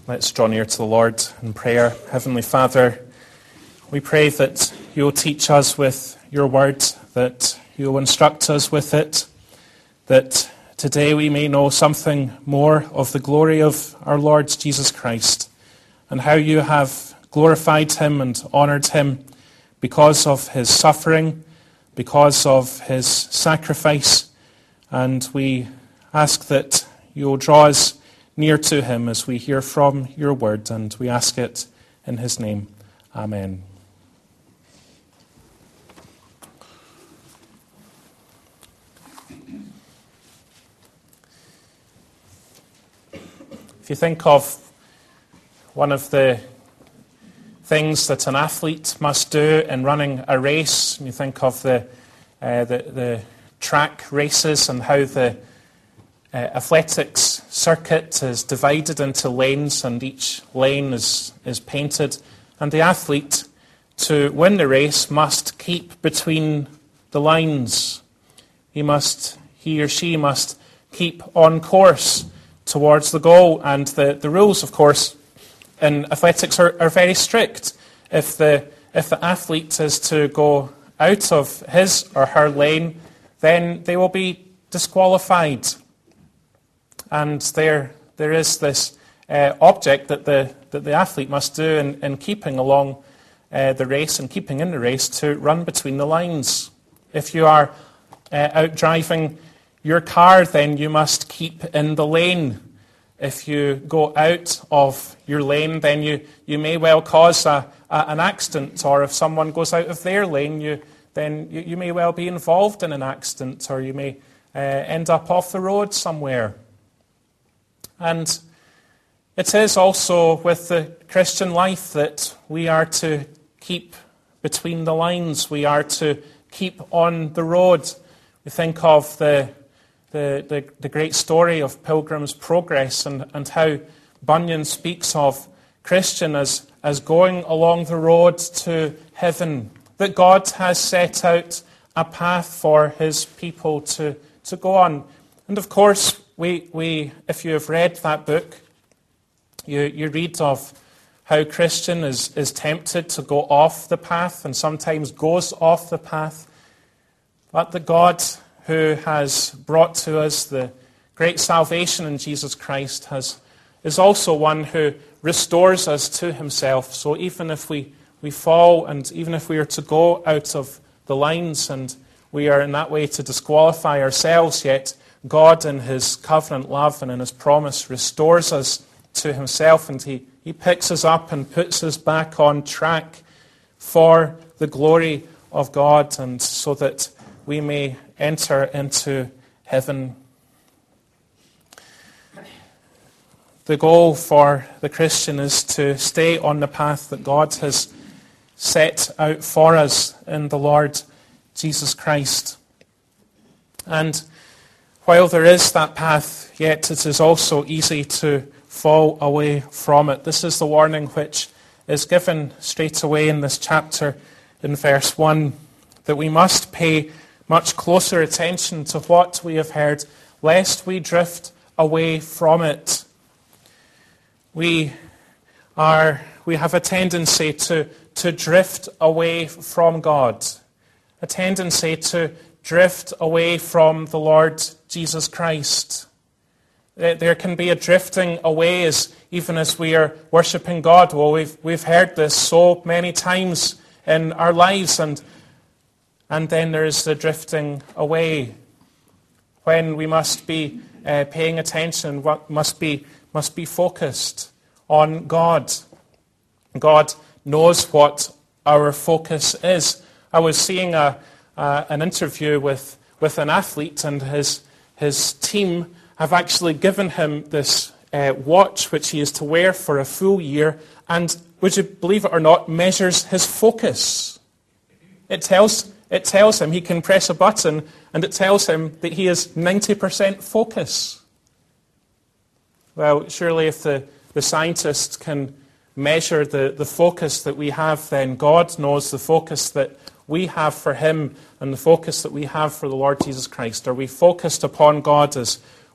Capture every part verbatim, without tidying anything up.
Let's draw near to the Lord in prayer. Heavenly Father, we pray that you will teach us with your word, that you will instruct us with it, that today we may know something more of the glory of our Lord Jesus Christ and how you have glorified him and honoured him because of his suffering, because of his sacrifice. And we ask that you will draw us near to him as we hear from your word, and we ask it in his name. Amen. If you think of one of the things that an athlete must do in running a race, and you think of the, uh, the, the track races and how the uh, athletics circuit is divided into lanes, and each lane is, is painted, and the athlete, to win the race, must keep between the lines. He must, he or she must keep on course towards the goal. And the, the rules, of course, in athletics are, are very strict. If the if the athlete is to go out of his or her lane, then they will be disqualified. And there there is this uh, object that the that the athlete must do in, in keeping along uh, the race and keeping in the race, to run between the lines. If you are uh, out driving your car, then you must keep in the lane. If you go out of your lane, then you, you may well cause a, a, an accident, or if someone goes out of their lane, you then you, you may well be involved in an accident, or you may uh, end up off the road somewhere. And it is also with the Christian life that we are to keep between the lines. We are to keep on the road. We think of the The, the, the great story of Pilgrim's Progress, and, and how Bunyan speaks of Christian as, as going along the road to heaven, that God has set out a path for his people to, to go on. And of course, we, we if you have read that book, you, you read of how Christian is, is tempted to go off the path, and sometimes goes off the path, but that God, who has brought to us the great salvation in Jesus Christ, has is also one who restores us to himself. So even if we, we fall, and even if we are to go out of the lines, and we are in that way to disqualify ourselves, yet God in his covenant love and in his promise restores us to himself, and he, he picks us up and puts us back on track for the glory of God, and so that we may enter into heaven. The goal for the Christian is to stay on the path that God has set out for us in the Lord Jesus Christ. And while there is that path, yet it is also easy to fall away from it. This is the warning which is given straight away in this chapter in verse one, that we must pay much closer attention to what we have heard, lest we drift away from it. We are we have a tendency to, to drift away from God, a tendency to drift away from the Lord Jesus Christ. There can be a drifting away as even as we are worshipping God. Well, we've we've heard this so many times in our lives, and And then there's the drifting away, when we must be uh, paying attention, what must be must be focused on God. God knows what our focus is. I was seeing a, uh, an interview with, with an athlete, and his his team have actually given him this uh, watch which he is to wear for a full year, and would you believe it or not, measures his focus. It tells It tells him he can press a button, and it tells him that he is ninety percent focus. Well, surely if the, the scientists can measure the, the focus that we have, then God knows the focus that we have for him and the focus that we have for the Lord Jesus Christ. Are we focused upon God as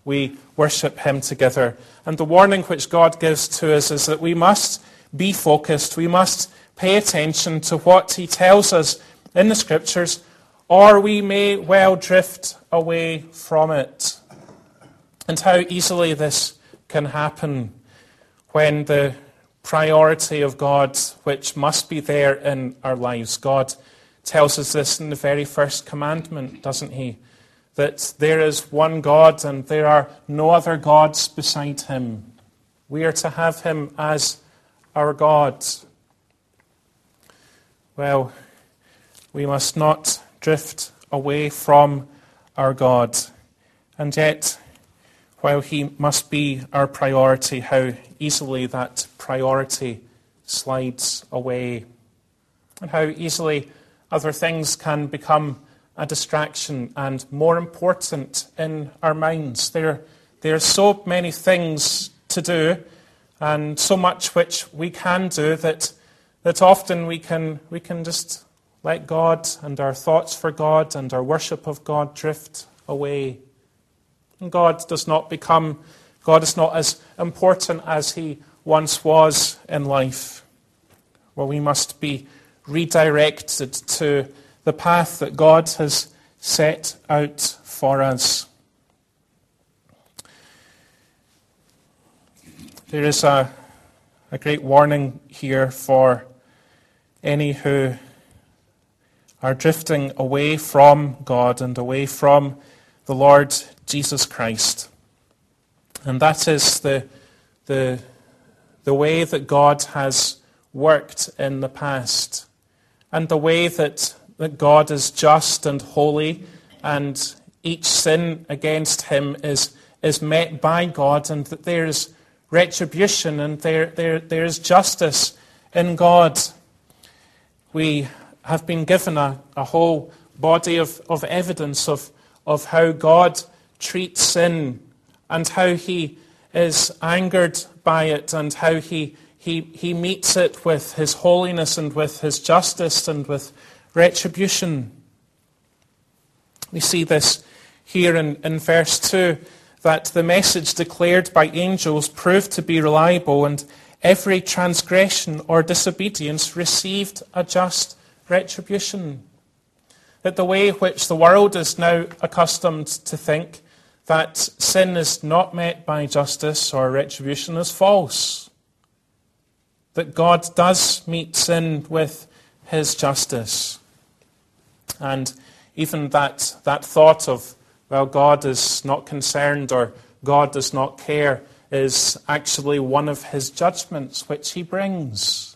we worship him together. And the warning which God gives to us is that we must be focused. We must pay attention to what he tells us in the Scriptures, or we may well drift away from it. And how easily this can happen when the priority of God, which must be there in our lives. God tells us this in the very first commandment, doesn't he? That there is one God and there are no other gods beside him. We are to have him as our God. Well, we must not drift away from our God. And yet, while he must be our priority, how easily that priority slides away. And how easily other things can become a distraction and more important in our minds. There, there are so many things to do and so much which we can do that, that often we can, we can just let God and our thoughts for God and our worship of God drift away. And God does not become, God is not as important as he once was in life. Well, we must be redirected to the path that God has set out for us. There is a, a great warning here for any who are drifting away from God and away from the Lord Jesus Christ. And that is the, the, the way that God has worked in the past, and the way that, that God is just and holy, and each sin against him is, is met by God, and that there is retribution and there, there, there is justice in God. We have been given a, a whole body of, of evidence of, of how God treats sin and how he is angered by it and how he, he, he meets it with his holiness and with his justice and with retribution. We see this here in, in verse two, that the message declared by angels proved to be reliable, and every transgression or disobedience received a just retribution. That the way which the world is now accustomed to think that sin is not met by justice or retribution is false. That God does meet sin with his justice. And even that, that thought of, well, God is not concerned or God does not care is actually one of his judgments which he brings.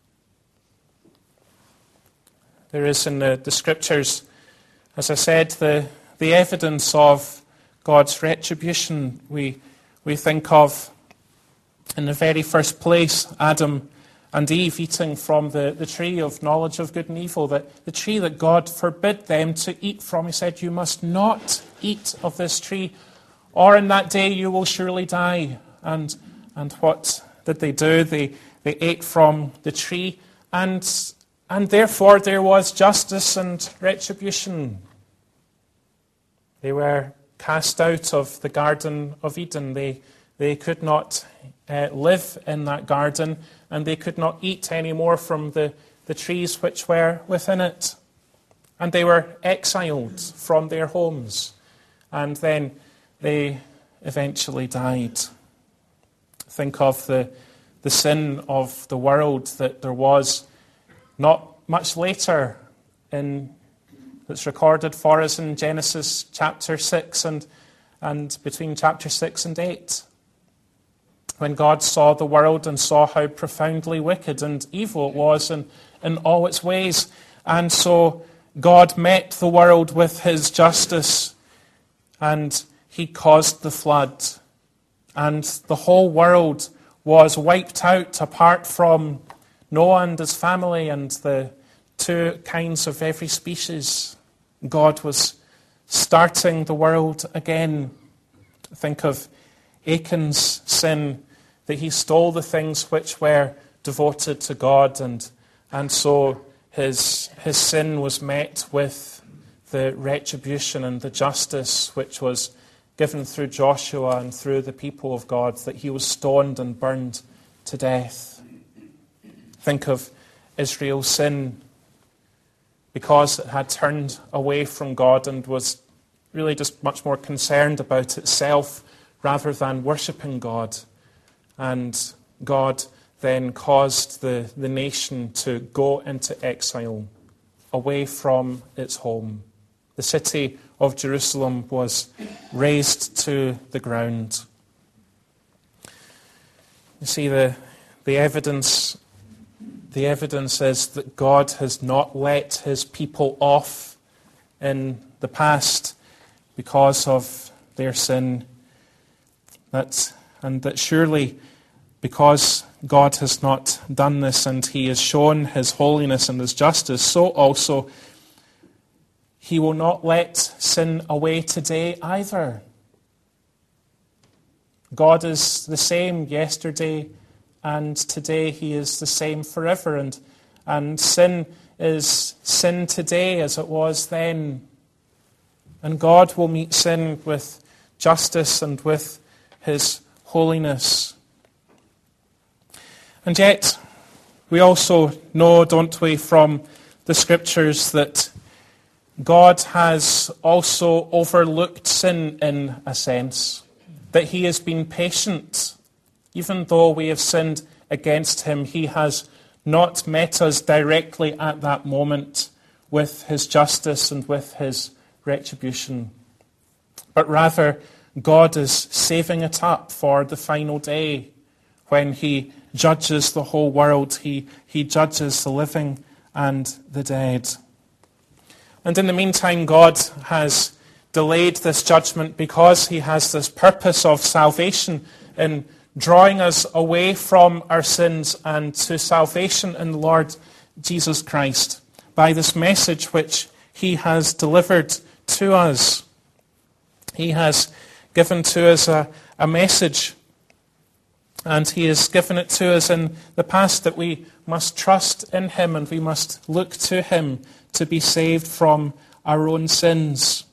There is in the, the Scriptures, as I said, the, the evidence of God's retribution. We, we think of, in the very first place, Adam and Eve eating from the, the tree of knowledge of good and evil, that the tree that God forbid them to eat from. He said, you must not eat of this tree, or in that day you will surely die. And, and what did they do? They, they ate from the tree, and And therefore there was justice and retribution. They were cast out of the Garden of Eden. They, they could not uh, live in that garden, and they could not eat any more from the, the trees which were within it. And they were exiled from their homes. And then they eventually died. Think of the, the sin of the world that there was not much later, in that's recorded for us in Genesis chapter six and, and between chapter six and eight. When God saw the world and saw how profoundly wicked and evil it was in, in all its ways. And so God met the world with his justice, and he caused the flood. And the whole world was wiped out apart from Noah and his family and the two kinds of every species. God was starting the world again. Think of Achan's sin, that he stole the things which were devoted to God, and and so his his sin was met with the retribution and the justice which was given through Joshua and through the people of God, that he was stoned and burned to death. Think of Israel's sin, because it had turned away from God and was really just much more concerned about itself rather than worshipping God. And God then caused the, the nation to go into exile away from its home. The city of Jerusalem was razed to the ground. You see, the, the evidence, the evidence is that God has not let his people off in the past because of their sin. That, and that surely, because God has not done this and he has shown his holiness and his justice, so also he will not let sin away today either. God is the same yesterday and today. He is the same forever. And, and sin is sin today as it was then. And God will meet sin with justice and with his holiness. And yet, we also know, don't we, from the Scriptures that God has also overlooked sin in a sense, that he has been patient. Even though we have sinned against him, he has not met us directly at that moment with his justice and with his retribution. But rather, God is saving it up for the final day when he judges the whole world. He, he judges the living and the dead. And in the meantime, God has delayed this judgment because he has this purpose of salvation in drawing us away from our sins and to salvation in the Lord Jesus Christ by this message which he has delivered to us. He has given to us a, a message, and he has given it to us in the past, that we must trust in him and we must look to him to be saved from our own sins.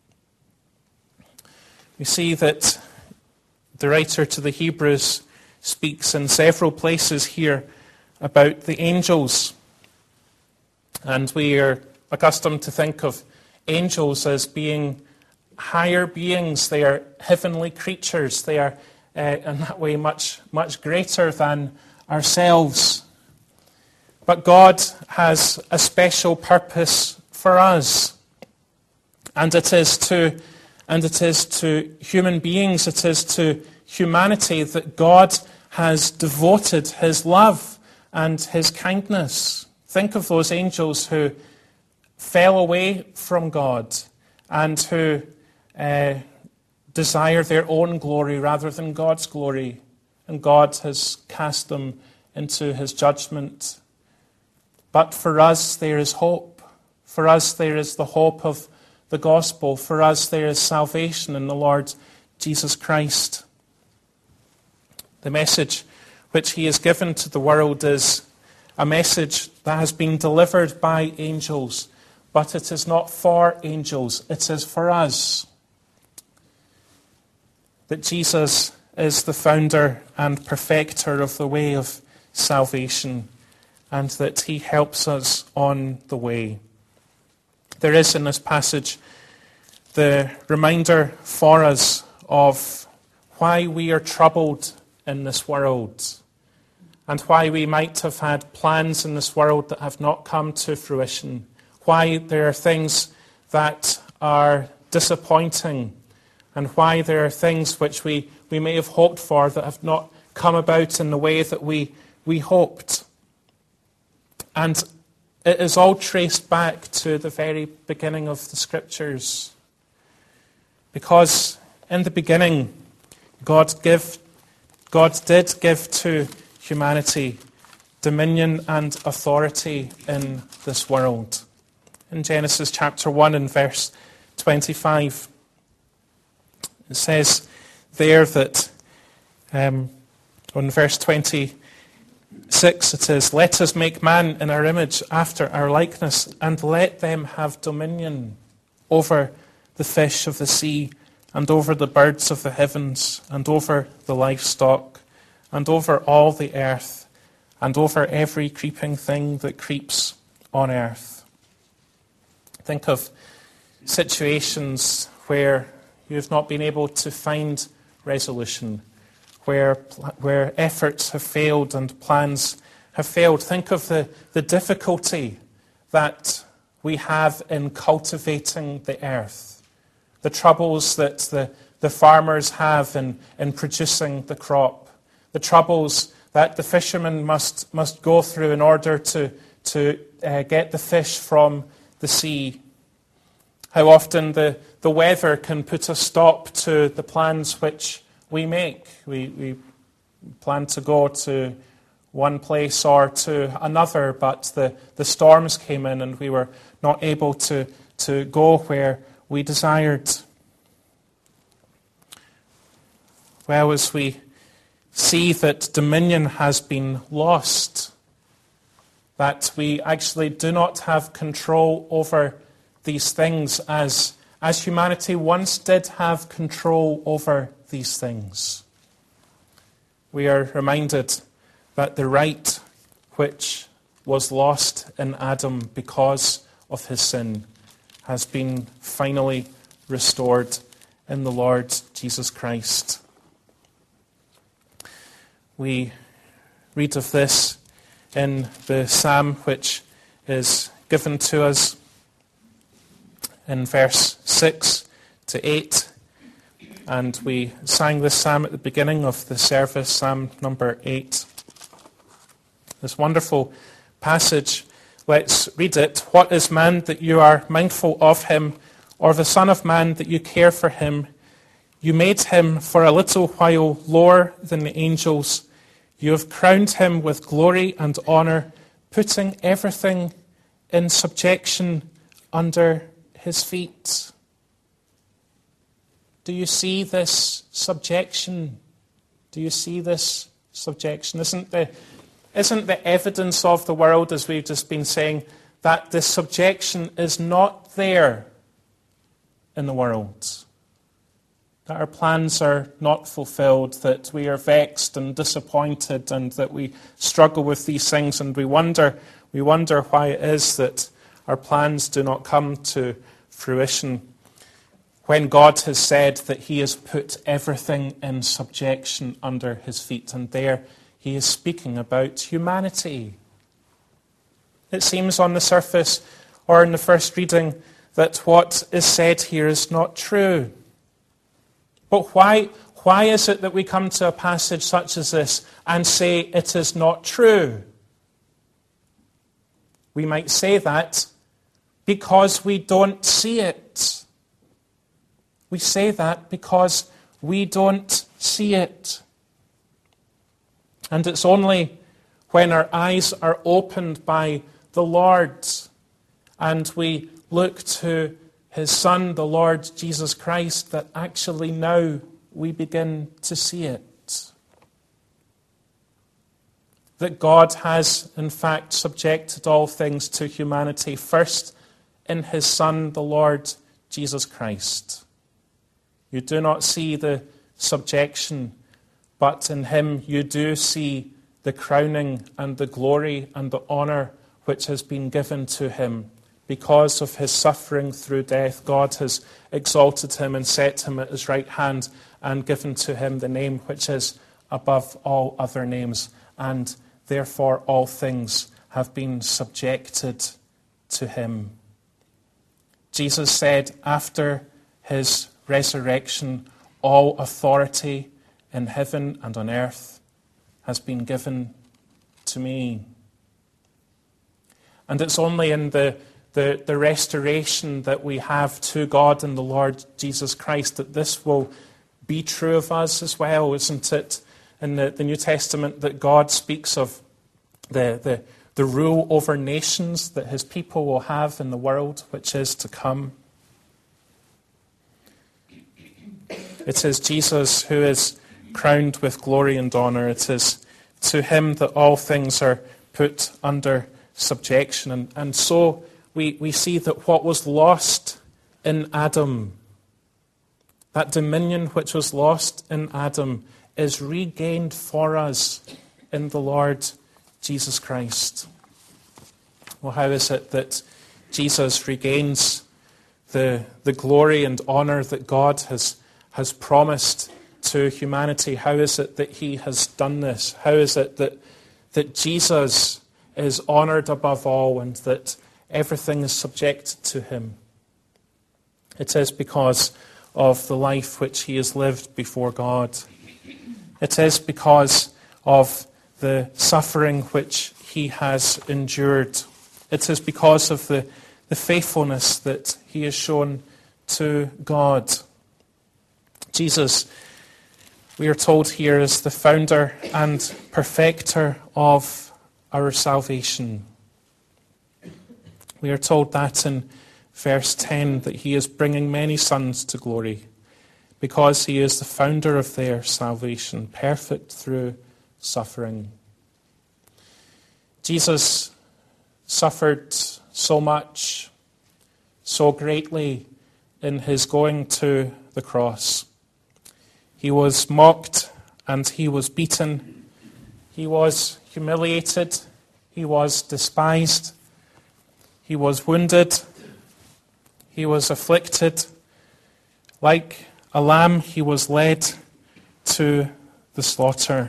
We see that the writer to the Hebrews speaks in several places here about the angels. And we are accustomed to think of angels as being higher beings. They are heavenly creatures. They are, uh, in that way, much, much greater than ourselves. But God has a special purpose for us. And it is to And it is to human beings, it is to humanity that God has devoted his love and his kindness. Think of those angels who fell away from God and who uh, desire their own glory rather than God's glory. And God has cast them into his judgment. But for us there is hope. For us there is the hope of the gospel. For us there is salvation in the Lord Jesus Christ. The message which he has given to the world is a message that has been delivered by angels, but it is not for angels, it is for us. That Jesus is the founder and perfecter of the way of salvation, and that he helps us on the way. There is in this passage the reminder for us of why we are troubled in this world, and why we might have had plans in this world that have not come to fruition, why there are things that are disappointing, and why there are things which we, we may have hoped for that have not come about in the way that we, we hoped. And it is all traced back to the very beginning of the Scriptures. Because in the beginning, God give, God did give to humanity dominion and authority in this world. In Genesis chapter one and verse twenty-five, it says there that, um, on verse twenty, Six, it is, "Let us make man in our image, after our likeness, and let them have dominion over the fish of the sea, and over the birds of the heavens, and over the livestock, and over all the earth, and over every creeping thing that creeps on earth. Think of situations where you have not been able to find resolution, where where efforts have failed and plans have failed. Think of the, the difficulty that we have in cultivating the earth, the troubles that the, the farmers have in, in producing the crop, the troubles that the fishermen must must go through in order to, to uh, get the fish from the sea. How often the, the weather can put a stop to the plans which we make. We, we plan to go to one place or to another, but the, the storms came in and we were not able to, to go where we desired. Well, as we see that dominion has been lost, that we actually do not have control over these things as, as humanity once did have control over these things. We are reminded that the right which was lost in Adam because of his sin has been finally restored in the Lord Jesus Christ. We read of this in the psalm which is given to us in verse six to eight. And we sang this psalm at the beginning of the service, Psalm number eight. This wonderful passage, let's read it. What is man that you are mindful of him, or the son of man that you care for him? You made him for a little while lower than the angels. You have crowned him with glory and honor, putting everything in subjection under his feet. Do you see this subjection? Do you see this subjection? Isn't the, isn't the evidence of the world, as we've just been saying, that this subjection is not there in the world? That our plans are not fulfilled, that we are vexed and disappointed, and that we struggle with these things, and we wonder, we wonder why it is that our plans do not come to fruition, when God has said that he has put everything in subjection under his feet. And there he is speaking about humanity. It seems on the surface, or in the first reading, that what is said here is not true. But why, why is it that we come to a passage such as this and say it is not true? We might say that because we don't see it. We say that because we don't see it. And it's only when our eyes are opened by the Lord and we look to his Son, the Lord Jesus Christ, that actually now we begin to see it. That God has, in fact, subjected all things to humanity, first in his Son, the Lord Jesus Christ. You do not see the subjection, but in him you do see the crowning and the glory and the honor which has been given to him. Because of his suffering through death, God has exalted him and set him at his right hand and given to him the name which is above all other names. And therefore all things have been subjected to him. Jesus said after his resurrection, all authority in heaven and on earth has been given to me. And it's only in the, the, the restoration that we have to God in the Lord Jesus Christ that this will be true of us as well, isn't it? In the, the New Testament that God speaks of the, the, the rule over nations that his people will have in the world which is to come. It is Jesus who is crowned with glory and honor. It is to him that all things are put under subjection. And, and so we, we see that what was lost in Adam, that dominion which was lost in Adam is regained for us in the Lord Jesus Christ. Well, how is it that Jesus regains the, the glory and honor that God has, has promised to humanity? How is it that he has done this? How is it that, that Jesus is honored above all and that everything is subject to him? It is because of the life which he has lived before God. It is because of the suffering which he has endured. It is because of the, the faithfulness that he has shown to God. Jesus, we are told here, is the founder and perfecter of our salvation. We are told that in verse ten, that he is bringing many sons to glory because he is the founder of their salvation, perfect through suffering. Jesus suffered so much, so greatly in his going to the cross. He was mocked and he was beaten. He was humiliated. He was despised. He was wounded. He was afflicted. Like a lamb, he was led to the slaughter.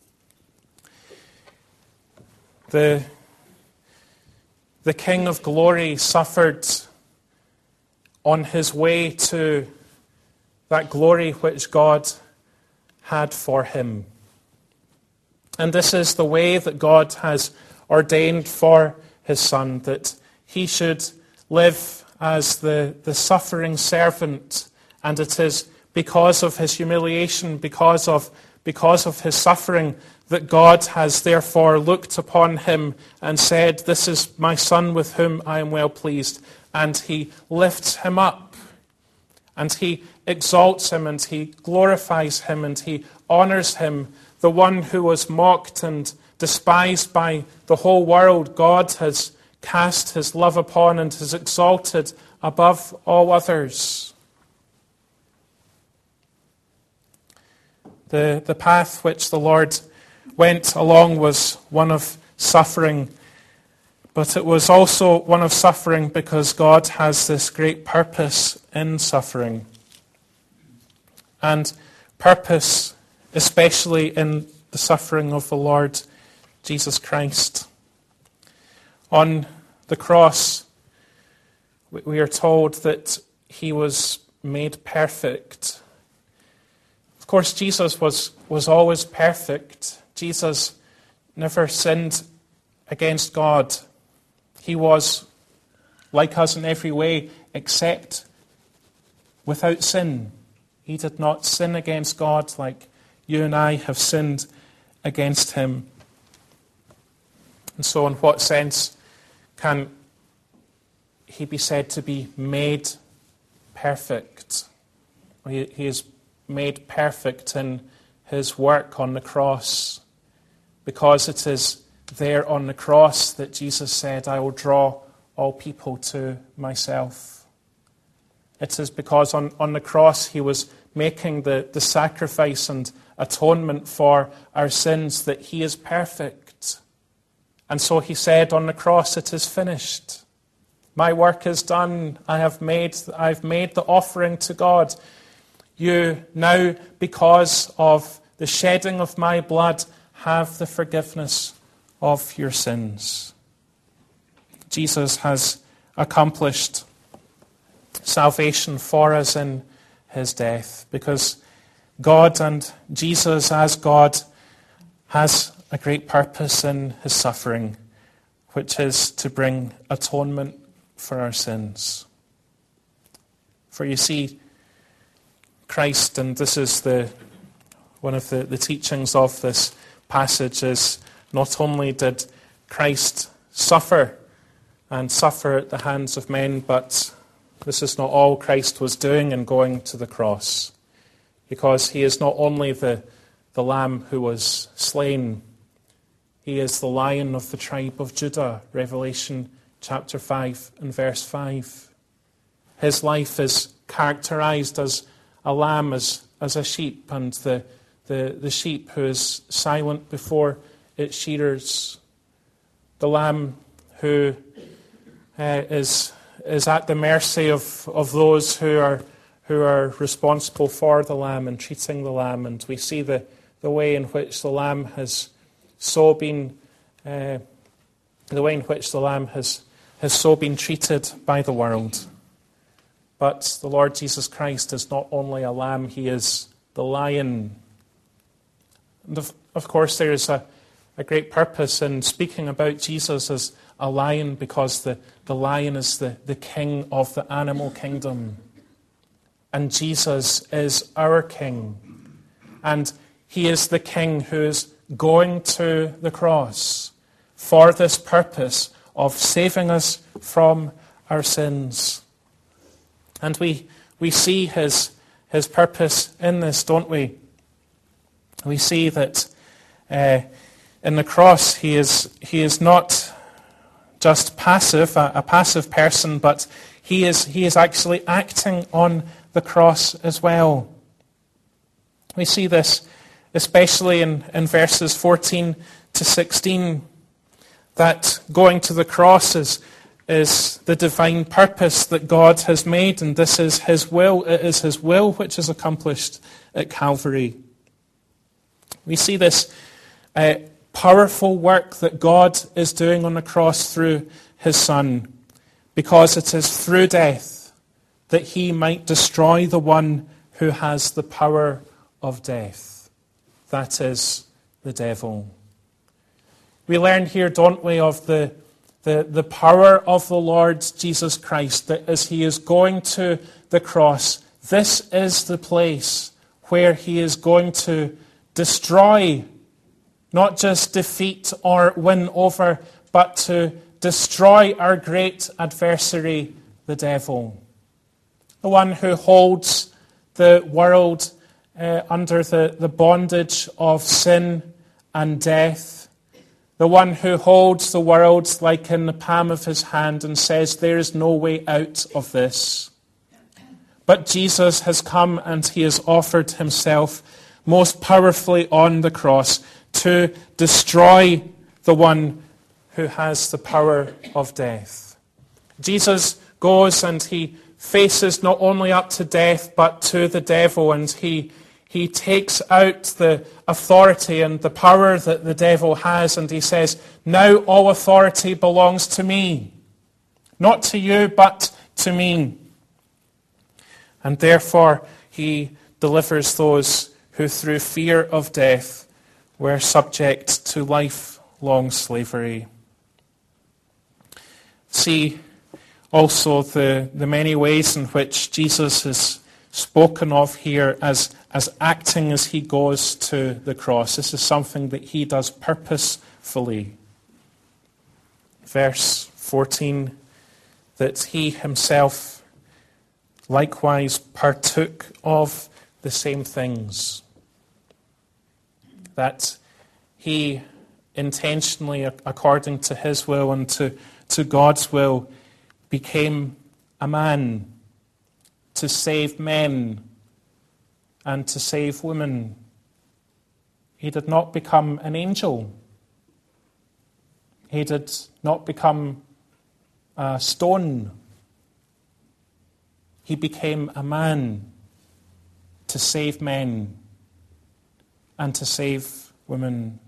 The, the King of Glory suffered on his way to that glory which God had for him. And this is the way that God has ordained for his Son, that he should live as the, the suffering servant. And it is because of his humiliation, because of, because of his suffering, that God has therefore looked upon him and said, "This is my Son with whom I am well pleased." And he lifts him up, and he exalts him, and he glorifies him, and he honors him. The one who was mocked and despised by the whole world, God has cast his love upon and has exalted above all others. The, the path which the Lord went along was one of suffering, but it was also one of suffering because God has this great purpose in suffering. And purpose, especially in the suffering of the Lord Jesus Christ. On the cross, we are told that he was made perfect. Of course, Jesus was, was always perfect. Jesus never sinned against God. He was like us in every way, except without sin. He did not sin against God like you and I have sinned against him. And so in what sense can he be said to be made perfect? He, he is made perfect in his work on the cross, because it is there on the cross that Jesus said, "I will draw all people to myself." It is because on, on the cross he was making the, the sacrifice and atonement for our sins that he is perfect. And so he said on the cross, "It is finished. My work is done. I have made, I've made the offering to God. You now, because of the shedding of my blood, have the forgiveness of your sins." Jesus has accomplished salvation for us in his death, because God and Jesus as God has a great purpose in his suffering, which is to bring atonement for our sins. For you see, Christ, and this is the one of the, the teachings of this passage, is not only did Christ suffer and suffer at the hands of men, but this is not all Christ was doing in going to the cross, because he is not only the, the lamb who was slain, he is the Lion of the tribe of Judah, Revelation chapter five and verse five. His life is characterized as a lamb as, as a sheep, and the, the, the sheep who is silent before its shearers. The lamb who uh, is, is at the mercy of, of those who are, who are responsible for the lamb and treating the lamb. And we see the, the way in which the lamb has so been uh, the way in which the lamb has, has so been treated by the world. But the Lord Jesus Christ is not only a lamb, he is the lion. And of, of course, there is a, a great purpose in speaking about Jesus as a lion, because the, the lion is the, the king of the animal kingdom. And Jesus is our king. And he is the king who is going to the cross for this purpose of saving us from our sins. And we we see his, his purpose in this, don't we? We see that uh, in the cross he is he is not just passive, a, a passive person, but he is he is actually acting on the cross as well. We see this especially in, in verses fourteen to sixteen, that going to the cross is, is the divine purpose that God has made, and this is his will. It is his will which is accomplished at Calvary. We see this uh, powerful work that God is doing on the cross through his Son, because it is through death that he might destroy the one who has the power of death. That is the devil. We learn here, don't we, of the, the, the power of the Lord Jesus Christ, that as he is going to the cross, this is the place where he is going to destroy, not just defeat or win over, but to destroy our great adversary, the devil. The one who holds the world uh, under the, the bondage of sin and death. The one who holds the world like in the palm of his hand and says, there is no way out of this. But Jesus has come and he has offered himself most powerfully on the cross to destroy the one who has the power of death. Jesus goes and he faces not only up to death, but to the devil, and he He takes out the authority and the power that the devil has, and he says, now all authority belongs to me. Not to you, but to me. And therefore, he delivers those who through fear of death were subject to lifelong slavery. See also the, the many ways in which Jesus is spoken of here as, as acting as he goes to the cross. This is something that he does purposefully. Verse fourteen, that he himself likewise partook of the same things. That he intentionally, according to his will and to, to God's will, became a man to save men and to save women. He did not become an angel. He did not become a stone. He became a man to save men and to save women.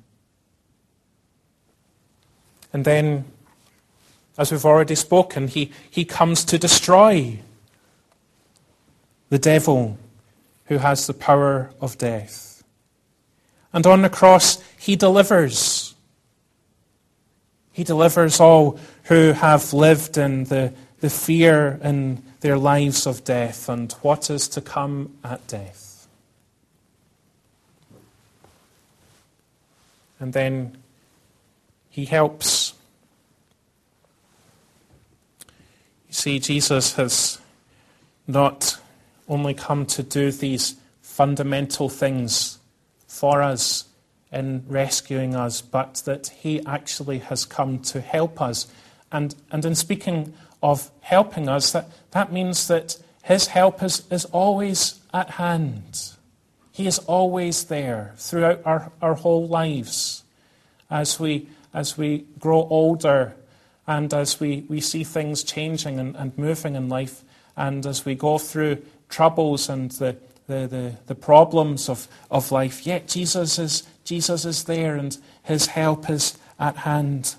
And then, as we've already spoken, he, he comes to destroy the devil who has the power of death. And on the cross, he delivers. He delivers all who have lived in the, the fear in their lives of death and what is to come at death. And then he helps. You see, Jesus has not only come to do these fundamental things for us in rescuing us, but that he actually has come to help us. And, and in speaking of helping us, that, that means that his help is, is always at hand. He is always there throughout our, our whole lives as we as we grow older and as we, we see things changing and, and moving in life, and as we go through troubles and the the, the, the problems of, of life, yet Jesus is Jesus is there and his help is at hand.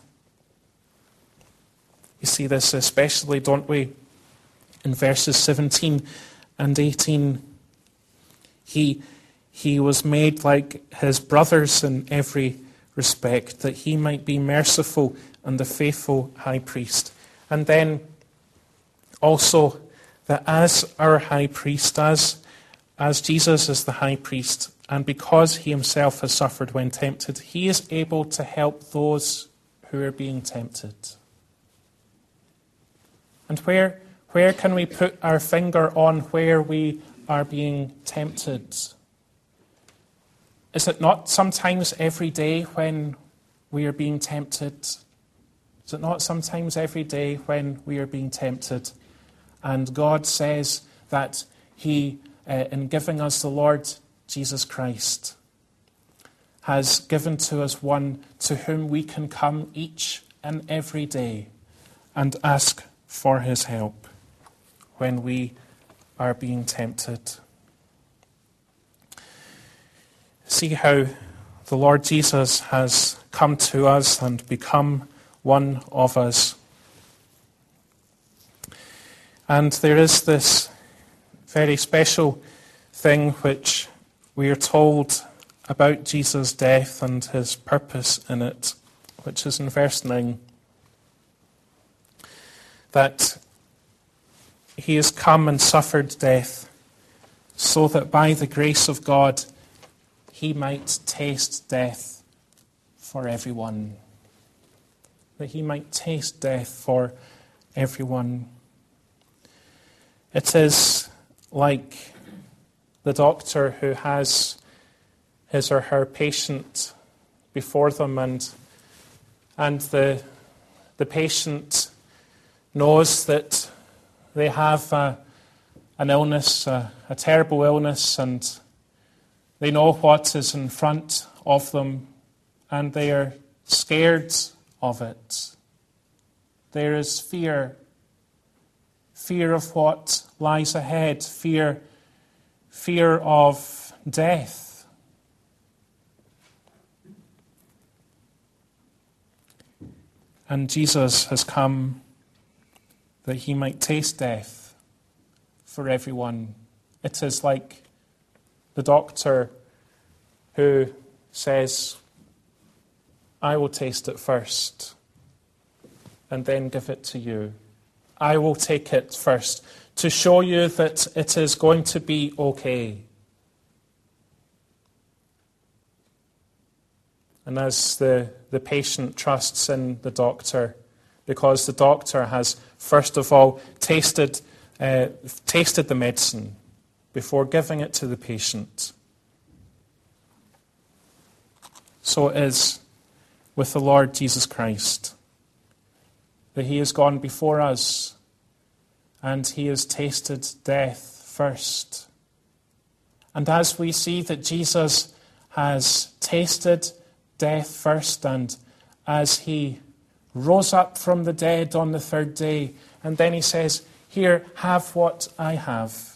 You see this especially, don't we, in verses seventeen and eighteen. He, he was made like his brothers in every respect, that he might be merciful and a faithful high priest. And then also that as our high priest, as, as Jesus is the high priest, and because he himself has suffered when tempted, he is able to help those who are being tempted. And where, where can we put our finger on where we are being tempted? Is it not sometimes every day when we are being tempted? Is it not sometimes every day when we are being tempted? And God says that he, uh, in giving us the Lord Jesus Christ, has given to us one to whom we can come each and every day and ask for his help when we are being tempted. See how the Lord Jesus has come to us and become one of us. And there is this very special thing which we are told about Jesus' death and his purpose in it, which is in verse nine. That he has come and suffered death so that by the grace of God he might taste death for everyone. That he might taste death for everyone. It is like the doctor who has his or her patient before them, and and the the patient knows that they have a, an illness, a, a terrible illness, and they know what is in front of them, and they are scared of it. There is fear. Fear of what lies ahead. Fear, fear of death. And Jesus has come that he might taste death for everyone. It is like the doctor who says, I will taste it first and then give it to you. I will take it first to show you that it is going to be okay. And as the, the patient trusts in the doctor, because the doctor has first of all tasted, uh, tasted the medicine before giving it to the patient. So it is with the Lord Jesus Christ, that he has gone before us and he has tasted death first. And as we see that Jesus has tasted death first, and as he rose up from the dead on the third day, and then he says, here, have what I have,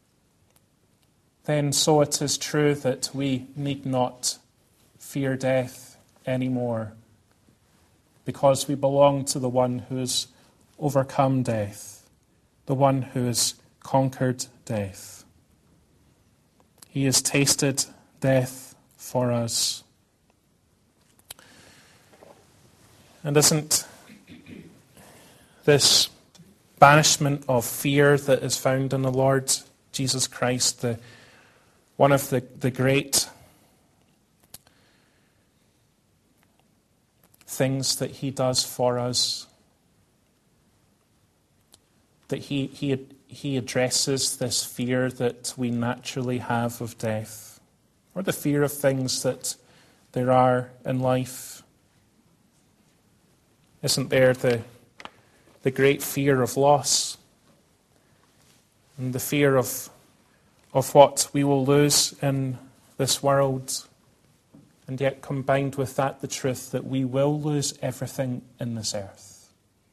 then so it is true that we need not fear death anymore, because we belong to the one who has overcome death, the one who has conquered death. He has tasted death for us. And isn't this banishment of fear that is found in the Lord Jesus Christ the one of the, the great things that he does for us? That he, he, he addresses this fear that we naturally have of death, or the fear of things that there are in life. Isn't there the, the great fear of loss? and the fear of, of what we will lose in this world, and yet combined with that the truth that we will lose everything in this earth.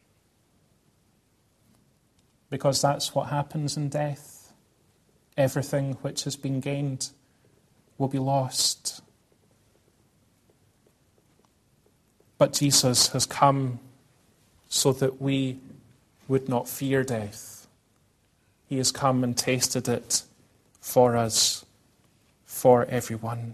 Because that's what happens in death. Everything which has been gained will be lost. But Jesus has come so that we would not fear death. He has come and tasted it for us, for everyone.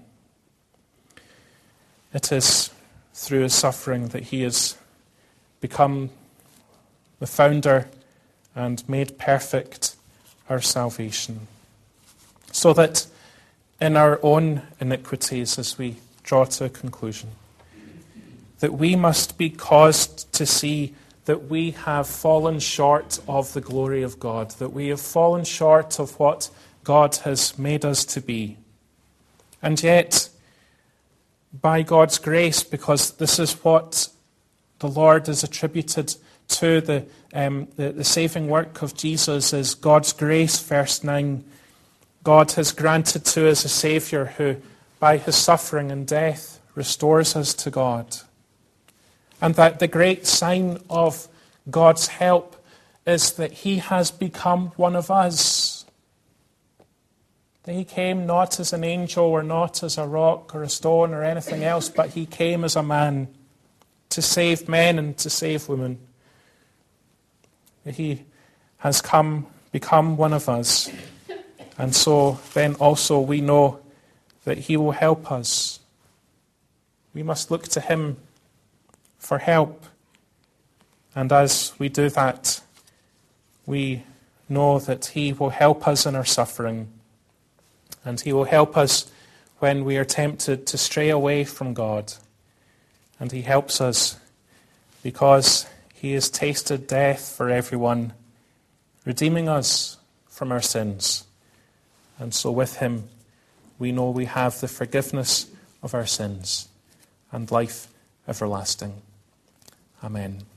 It is through his suffering that he has become the founder and made perfect our salvation. So that in our own iniquities, as we draw to a conclusion, that we must be caused to see that we have fallen short of the glory of God, that we have fallen short of what God has made us to be. And yet, by God's grace, because this is what the Lord is attributed to, the, um, the, the saving work of Jesus is God's grace, verse nine. God has granted to us a Saviour who, by his suffering and death, restores us to God. And that the great sign of God's help is that he has become one of us. That he came not as an angel or not as a rock or a stone or anything else, but he came as a man to save men and to save women. That he has come, become one of us. And so then also we know that he will help us. We must look to him for help. And as we do that, we know that he will help us in our suffering. And he will help us when we are tempted to stray away from God. And he helps us because he has tasted death for everyone, redeeming us from our sins. And so with him, we know we have the forgiveness of our sins and life everlasting. Amen.